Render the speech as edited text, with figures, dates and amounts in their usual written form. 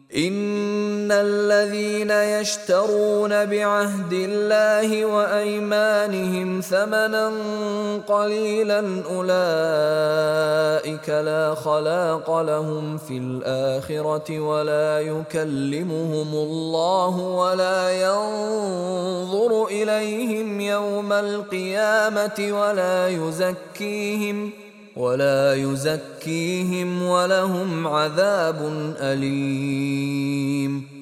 إن الذين يشترون بعهد الله وأيمانهم ثمنا قليلا أولئك لا خلاق لهم في الآخرة ولا يكلمهم الله ولا ينظر إليهم يوم القيامة ولا يزكيهم ولهم عذاب أليم.